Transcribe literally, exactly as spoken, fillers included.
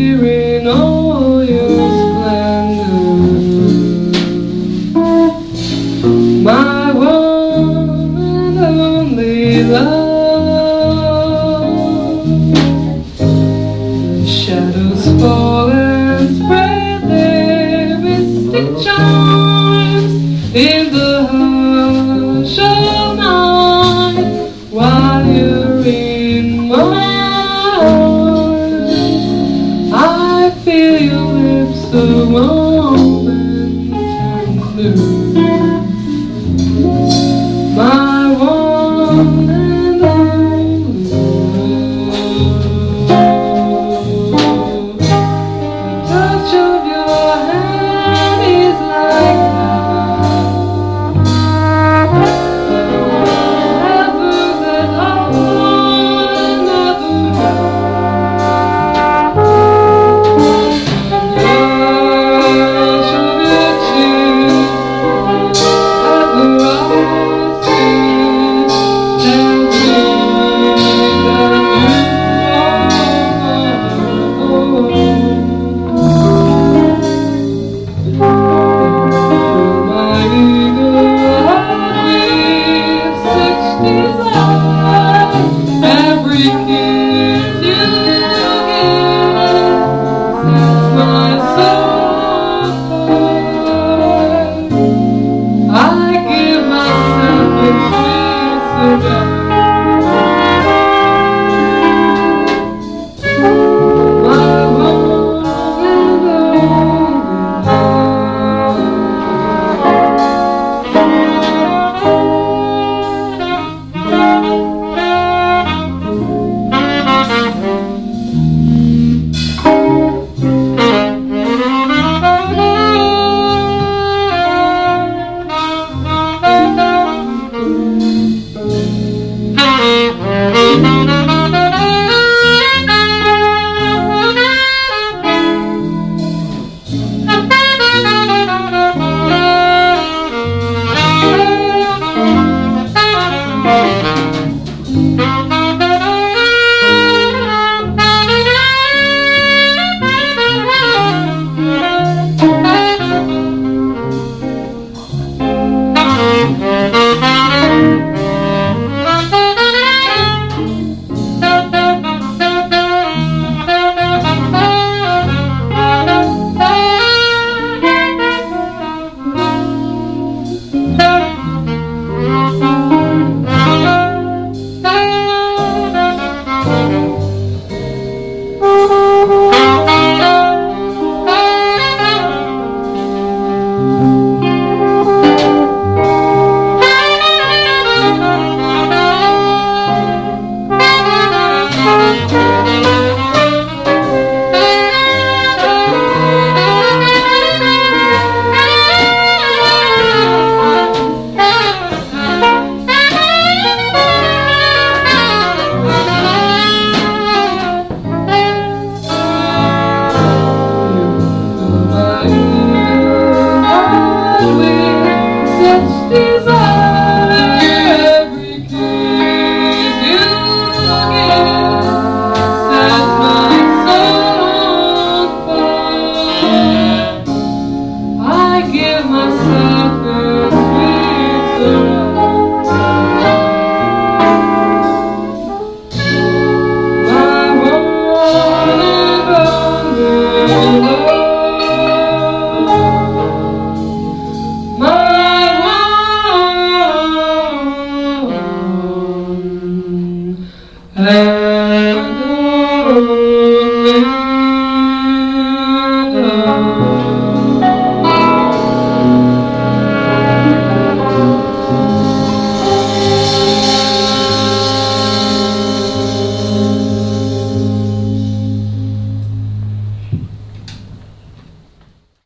here in all your splendor, my one and only love. The shadows fall and spread their mystic charms in the hush of night, while you're in my arms. I feel your lips so warm and tender, my one and only love. The touch of your hand is like heaven that I'll never know. The touch of your chin at the rising tells me that you are mine. My eagle heart with such desire, every kiss you give sets my soul afire. I give myself in sweet surrender, my one and only my one and only love.